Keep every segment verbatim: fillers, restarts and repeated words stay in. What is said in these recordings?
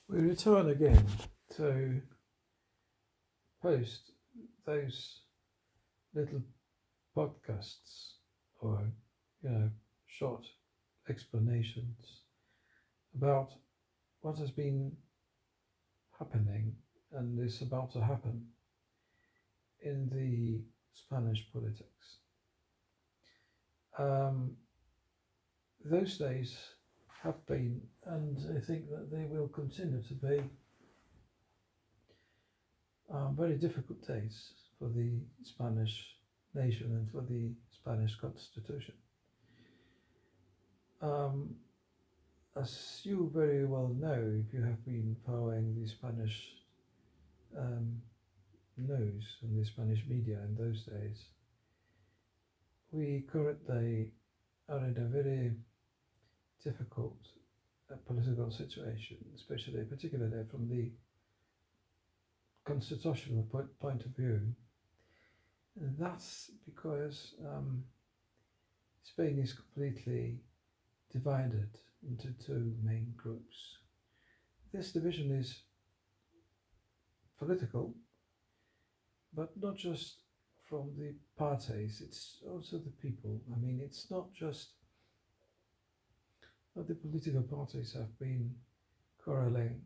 We return again to post those little podcasts or, you know, short explanations about what has been happening and is about to happen in the Spanish politics. Um, those days have been, and I think that they will continue to be, um, very difficult days for the Spanish nation and for the Spanish constitution. Um, as you very well know, if you have been following the Spanish um, news and the Spanish media in those days, we currently are in a very difficult uh, political situation, especially particularly from the constitutional po- point of view. And that's because um, Spain is completely divided into two main groups. This division is political, but not just from the parties, it's also the people. I mean, it's not just that the political parties have been quarreling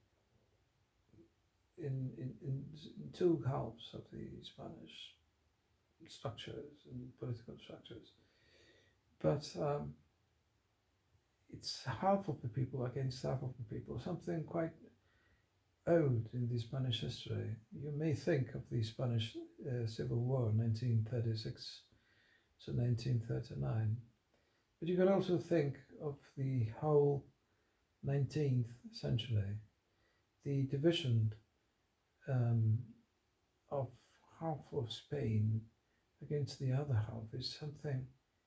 in, in, in, in two halves of the Spanish structures and political structures, but um, it's half of the people against half of the people, something quite old in the Spanish history. You may think of the Spanish uh, Civil War, nineteen thirty-six to nineteen thirty-nine, but you can also think of the whole nineteenth century, the division um, of half of Spain against the other half is something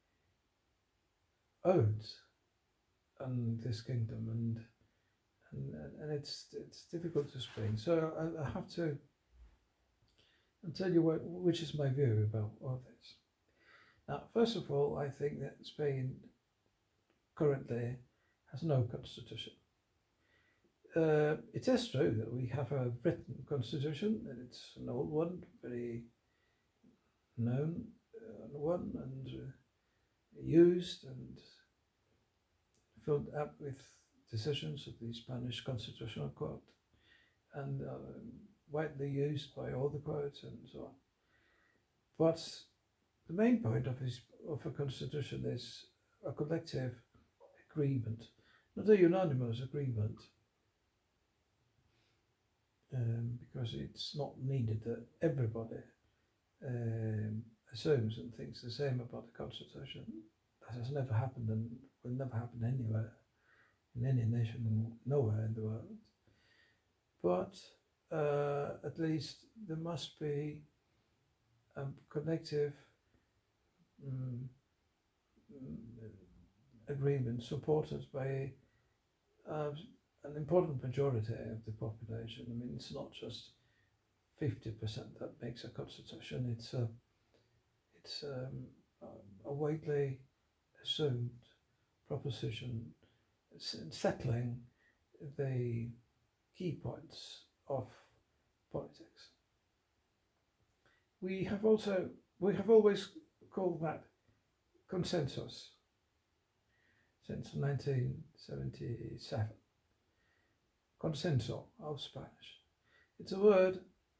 old in this kingdom, and and, and it's it's difficult to explain. So I, I have to tell you what, which is my view about all this. Now, first of all, I think that Spain currently has no constitution. Uh, it is true that we have a written constitution, and it's an old one, very known uh, one, and uh, used and filled up with decisions of the Spanish Constitutional Court, and uh, widely used by all the courts and so on. But the main point of, his, of a constitution is a collective agreement, not a unanimous agreement, um, because it's not needed that everybody um, assumes and thinks the same about the constitution. That has never happened and will never happen anywhere, in any nation, nowhere in the world. But uh, at least there must be a collective um, agreement supported by uh, an important majority of the population. I mean, it's not just fifty percent that makes a constitution. It's a it's um, a widely assumed proposition settling the key points of politics. We have also we have always called that consensus since nineteen seventy-seven. Consenso of Spanish. It's a word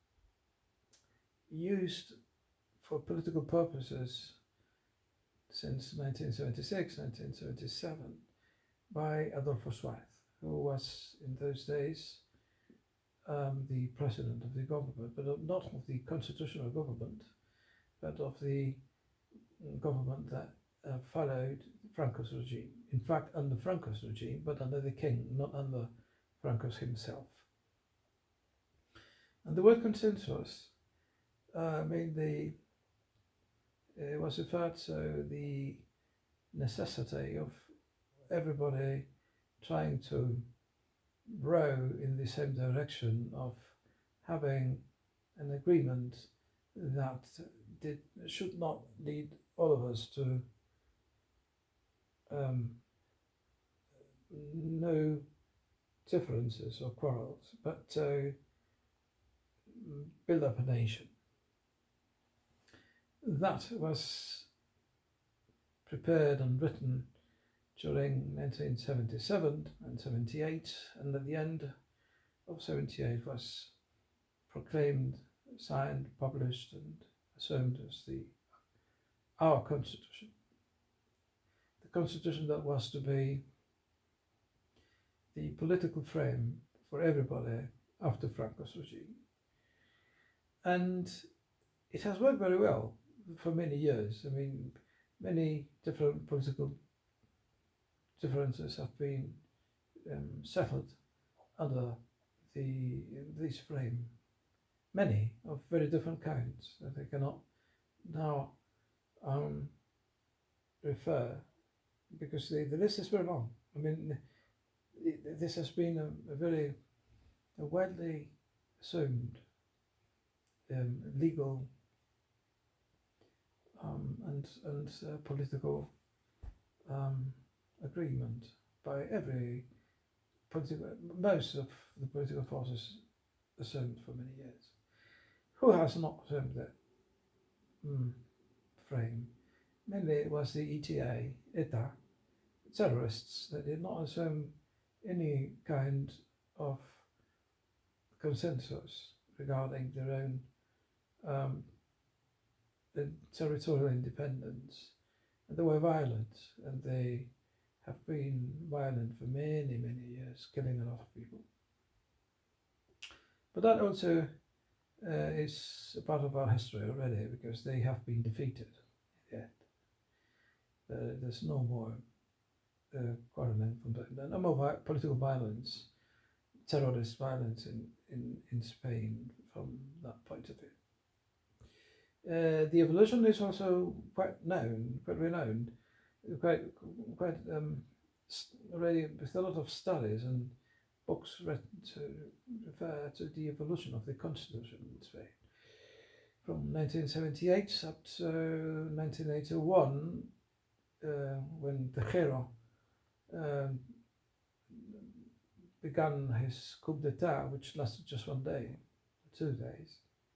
used for political purposes since nineteen seventy-six, nineteen seventy-seven by Adolfo Suárez, who was in those days um, the president of the government, but not of the constitutional government, but of the government that uh, followed Franco's regime. In fact, under Franco's regime, but under the king, not under Franco's himself. And the word consensus uh, mainly uh, was referred to the necessity of everybody trying to row in the same direction of having an agreement that did, should not lead all of us to um, no differences or quarrels, but to build up a nation. That was prepared and written during nineteen seventy-seven and seventy-eight, and at the end of seventy-eight was proclaimed, signed, published, and assumed as the our constitution. The constitution that was to be the political frame for everybody after Franco's regime. And it has worked very well for many years. I mean, many different political differences have been um, settled under the this frame. Many of very different kinds that I cannot now um, refer, because the, the list is very long. I mean, it, this has been a, a very a widely assumed um, legal um, and and uh, political um, agreement by every political, most of the political forces assumed for many years. Who has not assumed that mm, frame? Mainly it was the E T A, E T A, terrorists that did not assume any kind of consensus regarding their own um, territorial independence. And they were violent, and they have been violent for many, many years, killing a lot of people. But that also uh, is a part of our history already, because they have been defeated in the end. Uh, there's no more uh, quarreling from that. No more vi political violence, terrorist violence in, in, in Spain from that point of view. Uh, the evolution is also quite known, quite renowned, quite, quite um, already with a lot of studies and books written to refer to the evolution of the constitution in Spain. From nineteen seventy-eight up to nineteen eighty-one, uh, when Tejero um, began his coup d'etat, which lasted just one day, two days.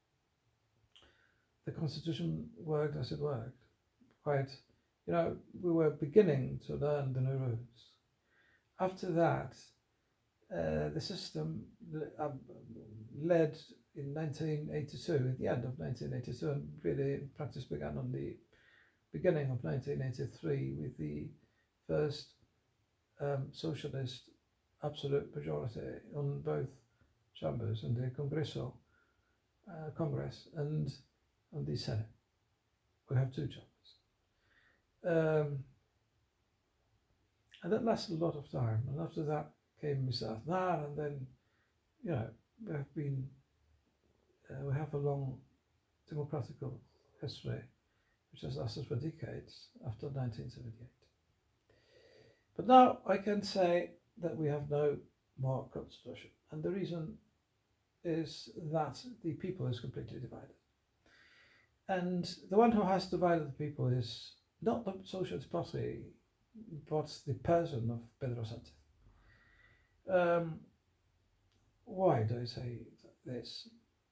The constitution worked as it worked. Quite, you know, we were beginning to learn the new rules. After that, uh, the system uh, led in nineteen eighty-two, at the end of nineteen eighty-two, and really practice began on the beginning of nineteen eighty-three with the first um, socialist absolute majority on both chambers, in the Congreso, uh, Congress, and on the Senate. We have two chambers. Um, and that lasted a lot of time. And after that came Mister Aznar, and then, you know, we have been, uh, we have a long democratic history, which has lasted for decades after nineteen seventy-eight. But now I can say that we have no more constitution. And the reason is that the people is completely divided. And the one who has divided the people is not the Socialist Party, but the person of Pedro Sánchez. Um, why do I say this?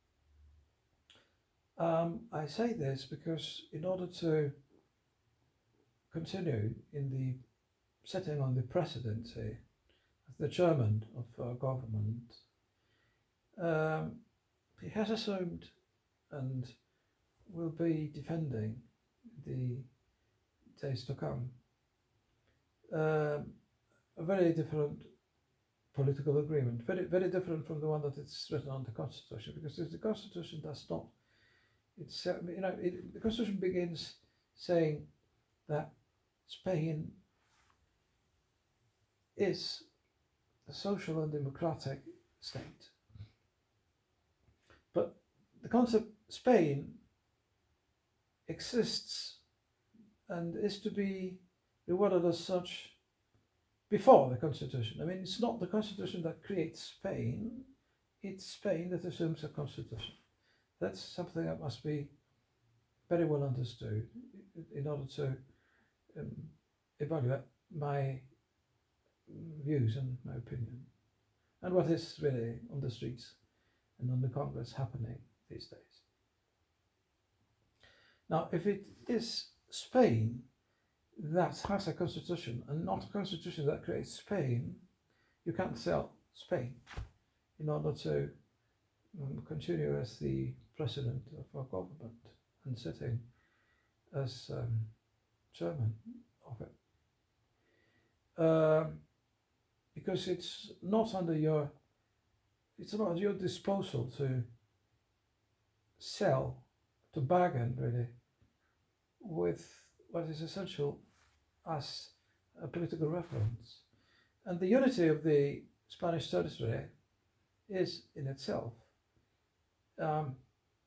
Um, I say this because in order to continue in the sitting on the presidency as the chairman of our government, um, he has assumed and will be defending the days to come um, a very different political agreement, very very different from the one that is written on the Constitution, because the Constitution does not. It's uh, you know it, the Constitution begins saying that Spain is a social and democratic state, but the concept Spain exists and is to be rewarded as such before the Constitution. I mean, it's not the Constitution that creates Spain, it's Spain that assumes a Constitution. That's something that must be very well understood in order to um, evaluate my views and my opinion. and what is really on the streets and on the Congress happening these days. Now, if it is Spain that has a constitution and not a constitution that creates Spain, you can't sell Spain in order to um, continue as the president of our government and sitting as um, chairman of it. Um, because it's not under your, it's not at your disposal to sell, to bargain really, with what is essential as a political reference. And the unity of the Spanish territory is in itself um,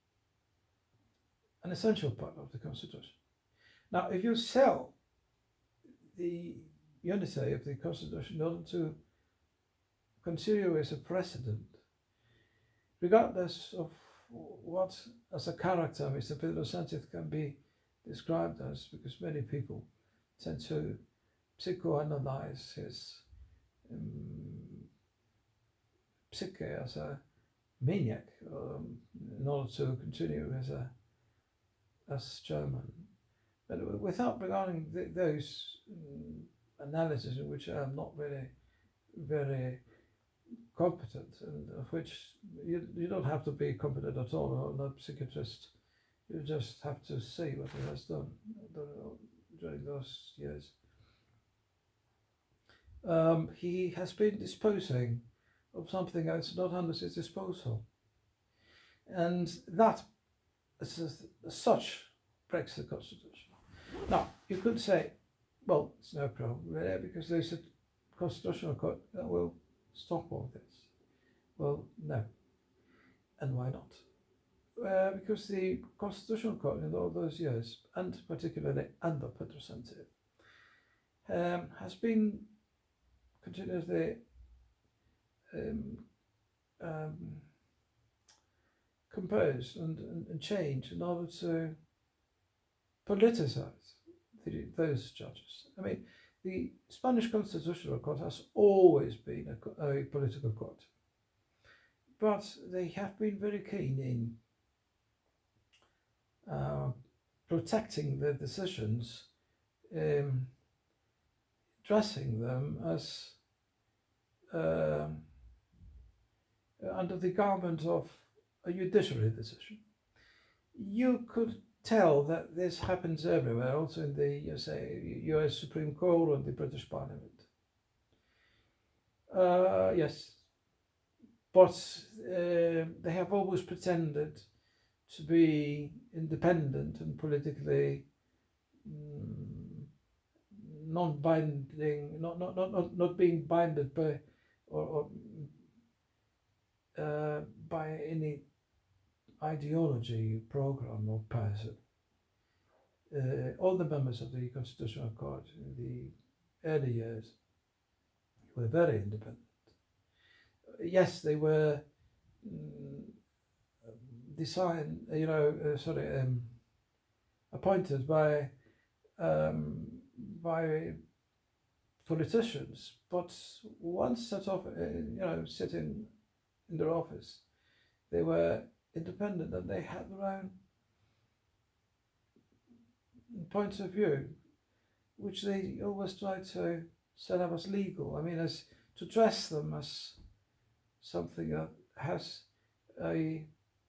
an essential part of the Constitution. Now, if you sell the unity of the Constitution in order to consider as a precedent, regardless of what as a character Mister Pedro Sánchez can be described as, because many people tend to psychoanalyze his um, psyche as a maniac um, in order to continue as a as chairman. But without regarding th those um, analyses in which I am not really very competent, and of which you, you don't have to be competent at all, or not a psychiatrist. You just have to see what he has done during those years. Um, he has been disposing of something that's not under his disposal. And that, as, as such, breaks the Constitution. Now, you could say, well, it's no problem, really, because there's a constitutional court that will stop all this. Well, no. And why not? Uh, because the Constitutional Court in all those years, and particularly under Pedro Sánchez, um, has been continuously um, um, composed and, and, and changed in order to politicize the, those judges. I mean, the Spanish Constitutional Court has always been a, a political court, but they have been very keen in uh, protecting their decisions, um, dressing them as uh, under the garment of a judiciary decision. You could tell that this happens everywhere, also in the you say, U S Supreme Court and the British Parliament. Uh, yes, but uh, they have always pretended to be independent and politically mm, non-binding, not, not, not, not, not being binded by or, or uh, by any ideology, program or person. Uh, all the members of the Constitutional Court in the early years were very independent. Yes, they were mm, designed, you know, uh, sorry, um, appointed by um, by politicians, but once set off, uh, you know, sitting in their office, they were independent and they had their own points of view, which they always try to set up as legal. I mean, as to dress them as something that has a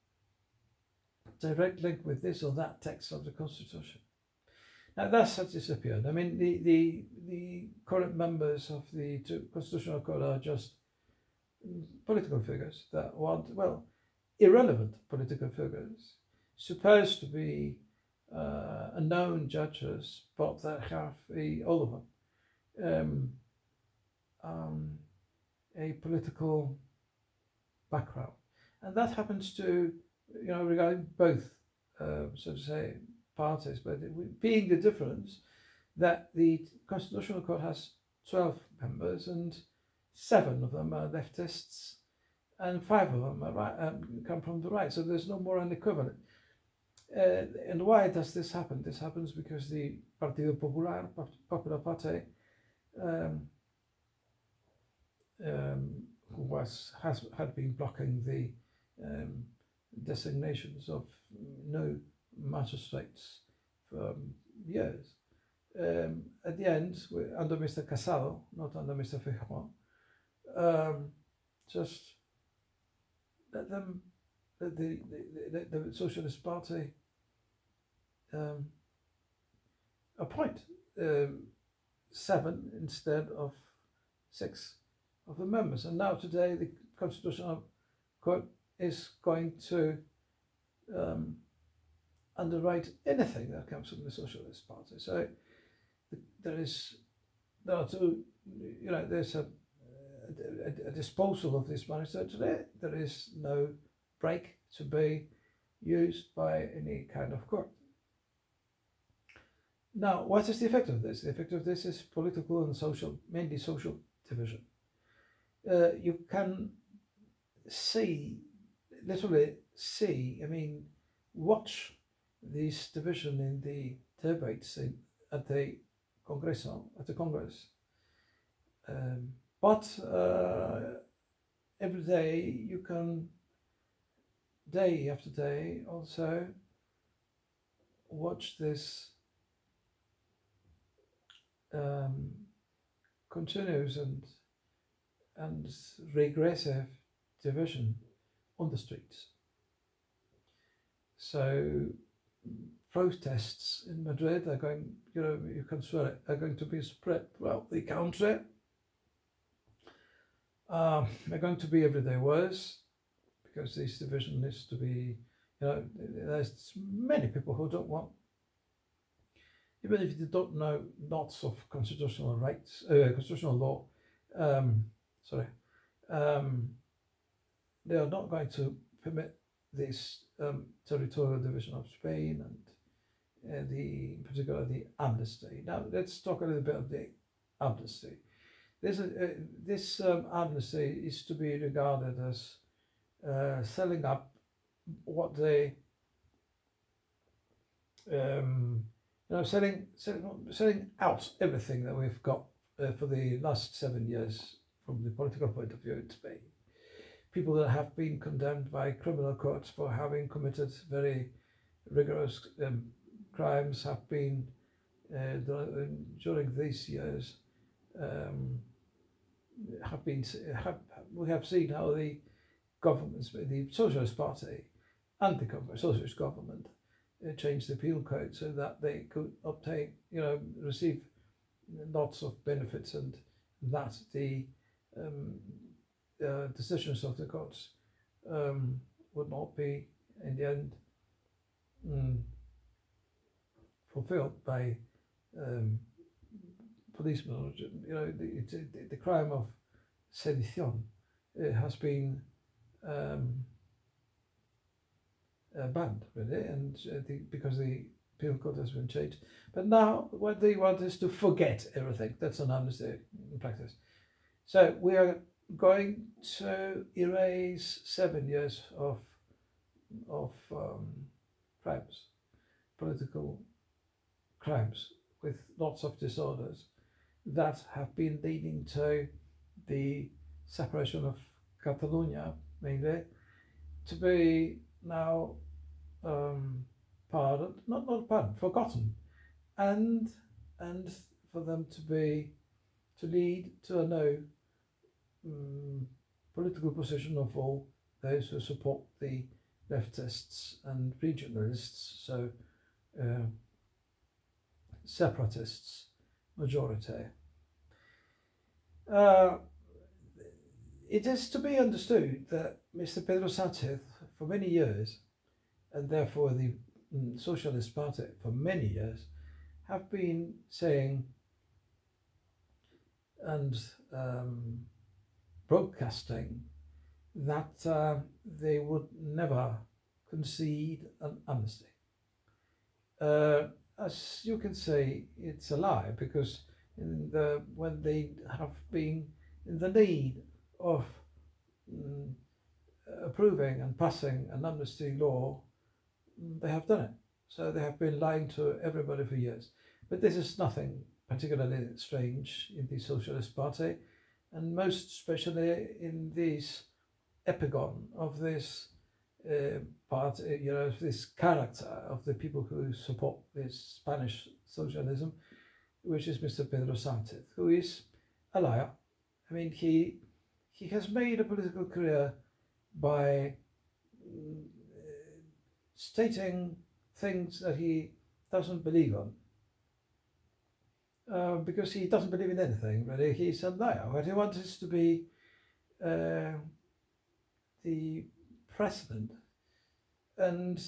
direct link with this or that text of the Constitution. Now that's had disappeared. I mean, the the the current members of the Constitutional Court are just political figures that want, well, irrelevant political figures, supposed to be uh, unknown judges, but that have a, all of them um, um, a political background, and that happens to, you know, regarding both, uh, so to say, parties, but it, being the difference that the Constitutional Court has twelve members and seven of them are leftists and five of them are right, um, come from the right, so there's no more an equivalent. Uh, and why does this happen? This happens because the Partido Popular, Popular Party, um, um, who was has had been blocking the um, designations of new magistrates for um, years. Um, at the end, under Mister Casado, not under Mister Feijóo, um, just let them, the, the, the, the Socialist Party um, appoint um, seven instead of six of the members. And now today the Constitutional Court is going to um, underwrite anything that comes from the Socialist Party. So there is, there are two, you know, there's a, a, a disposal of this money. So today there is no break to be used by any kind of court. Now, what is the effect of this? The effect of this is political and social, mainly social division. Uh, you can see, literally see, I mean, watch this division in the debates in, at the Congreso, at the Congress. Um, but uh, every day you can, day after day, also watch this um, continuous and and regressive division on the streets. So protests in Madrid are going, you know, you can swear it, are going to be spread throughout the country. Um, they're going to be every day worse because this division is to be, you know, there's many people who don't want, even if they don't know lots of constitutional rights, uh, constitutional law, um, sorry, um, they are not going to permit this um, territorial division of Spain and uh, the, in particular, the amnesty. Now, let's talk a little bit of the amnesty. This, uh, this um, amnesty is to be regarded as uh, selling up what they, um, you know, selling, selling, selling out everything that we've got uh, for the last seven years from the political point of view in Spain. People that have been condemned by criminal courts for having committed very rigorous um, crimes have been, uh, during these years, um, have been, have, we have seen how the governments, the Socialist Party and the Socialist government uh, changed the penal code so that they could obtain, you know, receive lots of benefits, and that the um, uh, decisions of the courts um, would not be, in the end, mm, fulfilled by um, policemen. You know, the, the, the crime of sedition uh, has been um, uh, banned, really, and uh, the, because the penal code has been changed. But now what they want is to forget everything. That's an amnesty in practice. So we are going to erase seven years of of um, crimes, political crimes with lots of disorders that have been leading to the separation of Catalonia, mainly, to be now um, pardoned, not not pardoned, forgotten, and and for them to be to lead to a new um, political position of all those who support the leftists and regionalists, so uh, separatists majority. Uh, it is to be understood that Mister Pedro Sánchez, for many years, and therefore the mm, Socialist Party for many years, have been saying and um, broadcasting that uh, they would never concede an amnesty. Uh, as you can say, it's a lie, because in the, when they have been in the need of mm, approving and passing an amnesty law, they have done it. So they have been lying to everybody for years. But this is nothing particularly strange in the Socialist Party. and most especially in this epigon of this uh, part, uh, you know, this character of the people who support this Spanish socialism, which is Mister Pedro Sánchez, who is a liar. I mean, he he has made a political career by mm, stating things that he doesn't believe on. Uh, because he doesn't believe in anything, really. He's a liar. What he wants is to be uh, the president, and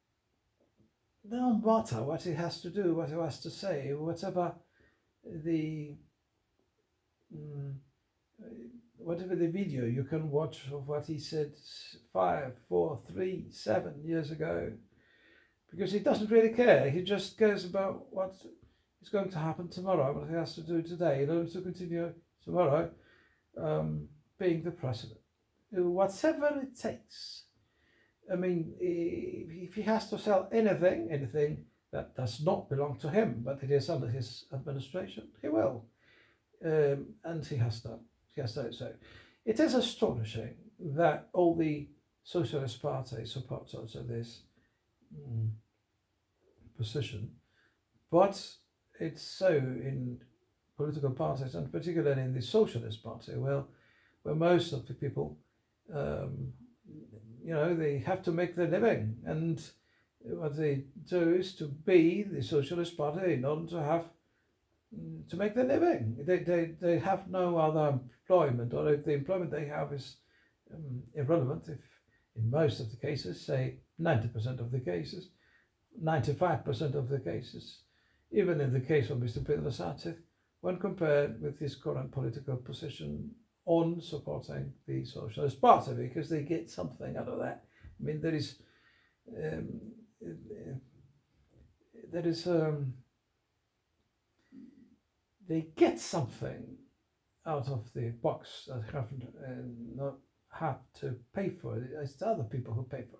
no matter what he has to do, what he has to say, whatever the mm, whatever the video you can watch of what he said five, four, three, seven years ago, because he doesn't really care. He just cares about what is going to happen tomorrow, what he has to do today in order to continue tomorrow um, being the president. Whatever it takes. I mean, if he has to sell anything, anything that does not belong to him, but it is under his administration, he will. Um, and he has done. He has done so. It is astonishing that all the Socialist Party supports also this mm, position, but it's so in political parties, and particularly in the Socialist Party, well, where most of the people, um, you know, they have to make their living, and what they do is to be the Socialist Party in order to have to make their living. They they, they have no other employment, or if the employment they have is um, irrelevant. If in most of the cases, say ninety percent of the cases, ninety-five percent of the cases, even in the case of Mister Pedro Sánchez, when compared with his current political position on supporting the Socialist Party, because they get something out of that. I mean, there is, um, there is, um, they get something out of the box that haven't uh, not had to pay for it. It's the other people who pay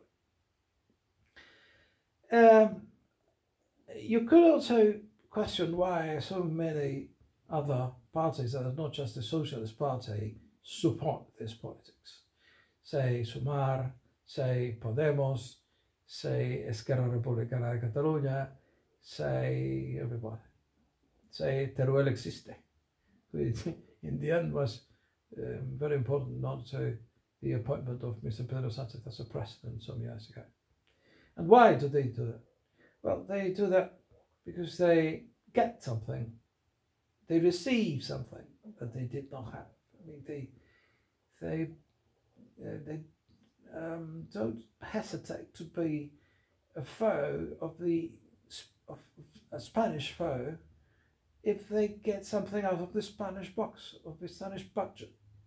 for it. Um, you could also question why so many other parties that are not just the Socialist Party support this politics. Say Sumar, say Podemos, say Esquerra Republicana de Catalunya, say everybody. Say Teruel existe, which in the end was um, very important not to the appointment of Mister Pedro Sánchez as a president some years ago. And why do they do that? Well, they do that because they get something. They receive something that they did not have. I mean, they they uh, they um, don't hesitate to be a foe of the of a Spanish foe if they get something out of the Spanish box, of the Spanish budget.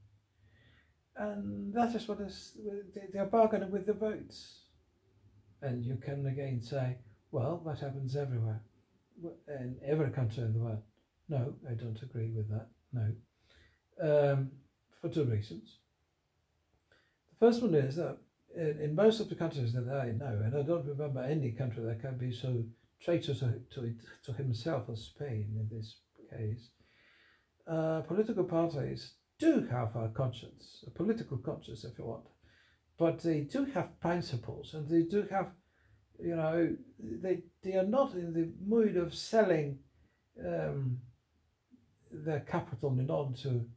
And that is what is, they are bargaining with the votes. And you can again say, well, that happens everywhere, in every country in the world. No, I don't agree with that, no. Um, for two reasons. The first one is that in, in most of the countries that I know, and I don't remember any country that can be so traitorous to, to, to himself as Spain in this case, uh, political parties do have a conscience, a political conscience if you want, but they do have principles, and they do have, you know, they, they are not in the mood of selling um, their capital in order to,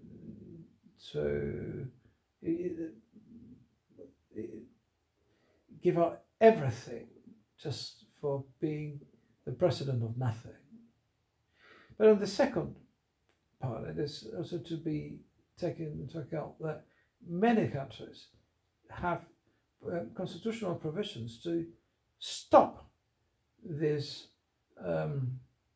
to give out everything just for being the president of nothing. But on the second part, it is also to be taken into account that many countries have uh, constitutional provisions to stop this um,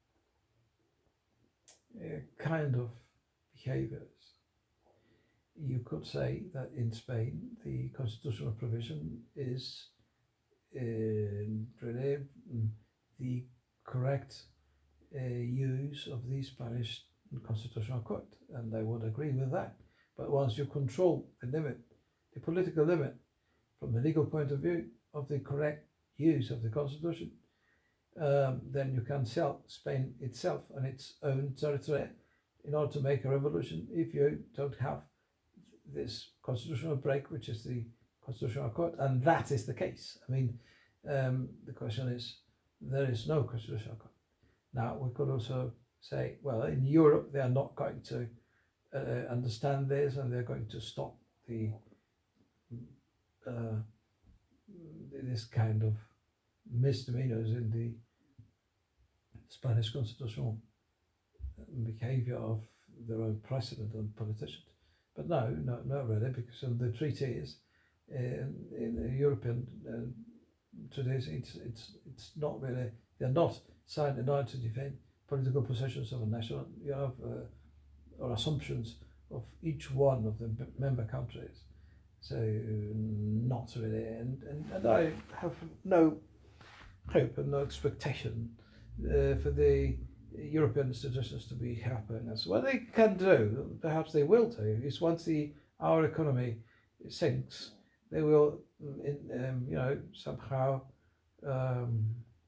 uh, kind of behaviors. You could say that in Spain, the constitutional provision is uh, really the correct uh, use of the Spanish Constitutional Court, and I would agree with that. But once you control the limit, the political limit, from the legal point of view of the correct use of the Constitution, um, then you can sell Spain itself on its own territory in order to make a revolution if you don't have this constitutional break, which is the constitutional court, and that is the case. I mean, um, the question is, there is no constitutional court. Now, we could also say, well, in Europe, they are not going to uh, understand this, and they're going to stop the uh, this kind of misdemeanors in the Spanish constitutional behavior of their own president and politicians. But no, no, not really, because of the treaties in, in the European uh, treaties, it's, it's, it's not really, they're not signed in order to defend political possessions of a national, you know, uh, or assumptions of each one of the member countries. So not really, and, and, and I have no hope and no expectation uh, for the European institutions to be helping us. What they can do, perhaps they will do, is once the our economy sinks, they will, in, um, you know, somehow um,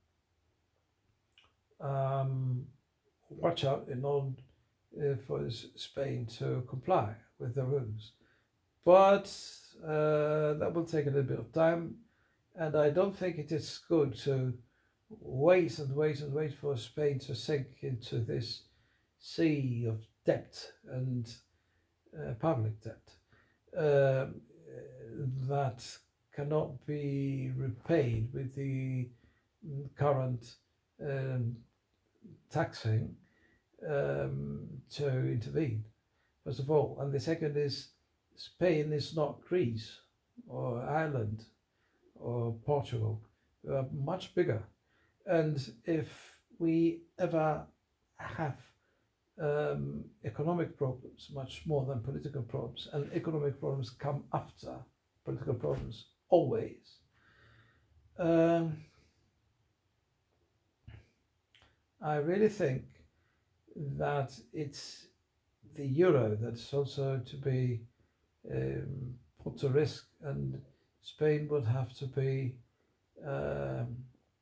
um, watch out in order uh, for Spain to comply with the rules. But uh, that will take a little bit of time, and I don't think it is good to wait and wait and wait for Spain to sink into this sea of debt and uh, public debt uh, that cannot be repaid with the current um, taxing um, to intervene, first of all. And the second is, Spain is not Greece or Ireland or Portugal. They are much bigger. And if we ever have um, economic problems, much more than political problems, and economic problems come after political problems, always, um, I really think that it's the euro that's also to be um, put to risk, and Spain would have to be um,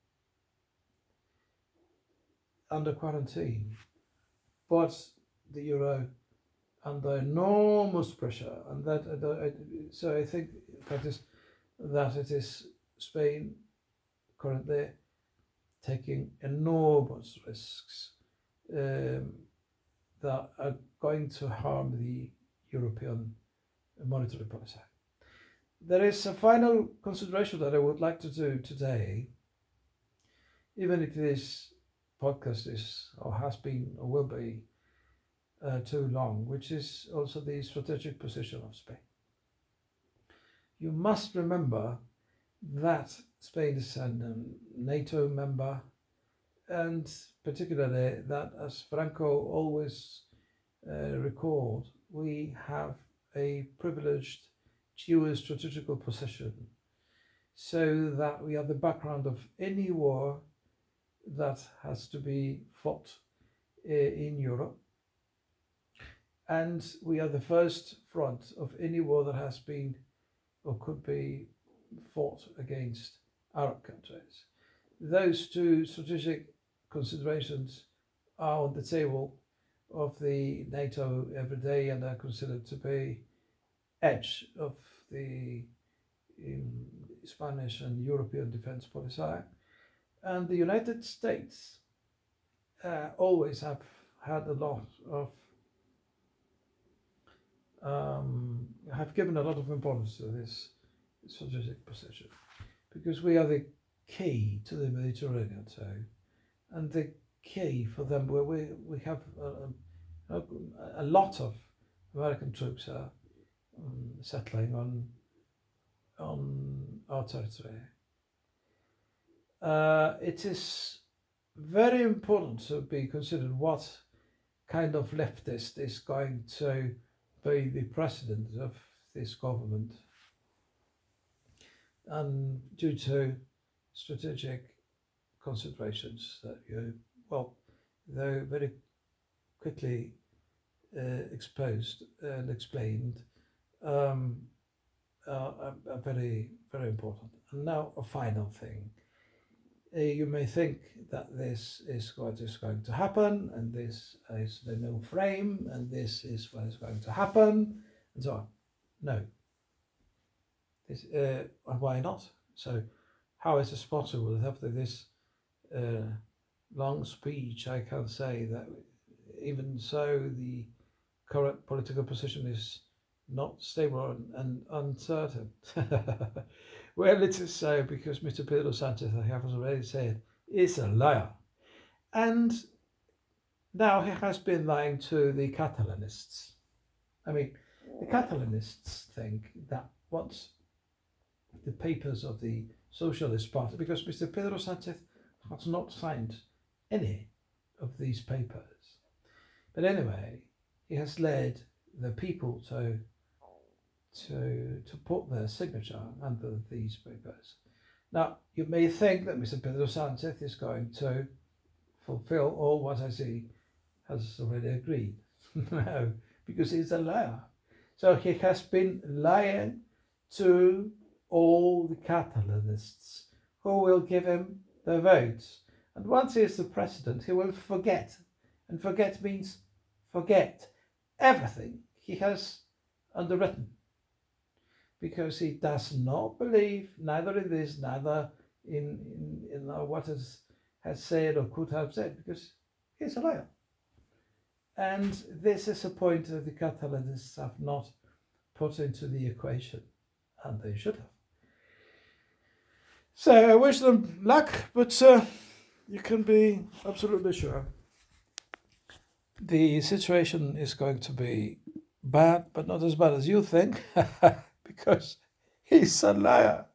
under quarantine, but the euro under enormous pressure, and that uh, so I think in practice that it is Spain currently taking enormous risks um, that are going to harm the European monetary policy. There is a final consideration that I would like to do today, even if this podcast is or has been or will be uh, too long, which is also the strategic position of Spain. You must remember that Spain is a NATO member, and particularly that, as Franco always uh, recalled, we have a privileged geostrategical position, so that we are the background of any war that has to be fought uh, in Europe, and we are the first front of any war that has been or could be fought against Arab countries. Those two strategic considerations are on the table of the NATO every day, and are considered to be edge of the um, Spanish and European defense policy. And the United States uh, always have had a lot of um, have given a lot of importance to this strategic position, because we are the key to the Mediterranean too, and the key for them where we, we have a, a, a lot of American troops are um, settling on on our territory. Uh, it is very important to be considered what kind of leftist is going to be the president of this government, and due to strategic considerations that you, well, they're very quickly uh, exposed and explained, um, uh, are, are very, very important. And now a final thing. uh, you may think that this is what is going to happen, and this is the new frame, and this is what is going to happen, and so on. No. This, uh, why not? So, how is it possible that after this uh, long speech, I can say that even so, the current political position is not stable and uncertain? Well, it is so because Mister Pedro Sanchez, I have already said, is a liar. And now he has been lying to the Catalanists. I mean, the Catalanists think that once the papers of the Socialist Party, because Mister Pedro Sanchez has not signed any of these papers. But anyway, he has led the people to to to put their signature under these papers. Now, you may think that Mister Pedro Sanchez is going to fulfill all what I see has already agreed. No, because he's a liar. So he has been lying to all the Catalanists who will give him their votes. And once he is the president, he will forget. And forget means forget everything he has underwritten. Because he does not believe neither in this, neither in, in, in what is, has said or could have said, because he's a liar. And this is a point that the Catalanists have not put into the equation, and they should have. So I wish them luck, but uh, you can be absolutely sure the situation is going to be bad, but not as bad as you think, because he's a liar.